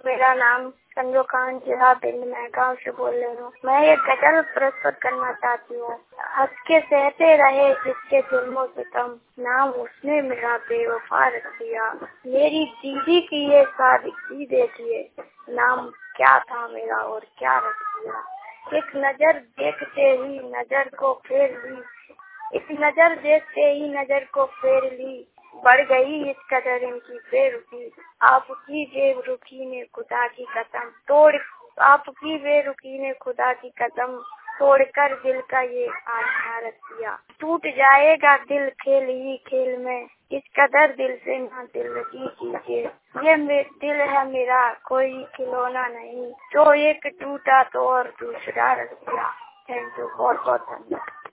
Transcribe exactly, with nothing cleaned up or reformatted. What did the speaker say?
मेरा नाम संजो खान जिला बिंद मैं गाँव से बोल रही हूँ। मैं एक गजल प्रस्तुत करना चाहती हूँ। हंस के सहते रहे जिसके जुल्मों सितम, नाम उसने मेरा बेवफा रख दिया। मेरी दीदी की ये सादगी देखिए, नाम क्या था मेरा और क्या रख दिया। एक नजर देखते ही नजर को फेर ली, एक नजर देखते ही नजर को फेर ली, बढ़ गई इस कदर इनकी बेरुखी। आपकी बेरुखी ने खुदा की कसम तोड़, आपकी बेरुखी ने खुदा की कसम तोड़कर दिल का ये आधा रख दिया। टूट जाएगा दिल खेल ही खेल में, इस कदर दिल से ना दिल लगी कीजिए। ये दिल है मेरा कोई खिलौना नहीं, जो एक टूटा तो और दूसरा रख दिया। थैंक यू, बहुत बहुत धन्यवाद।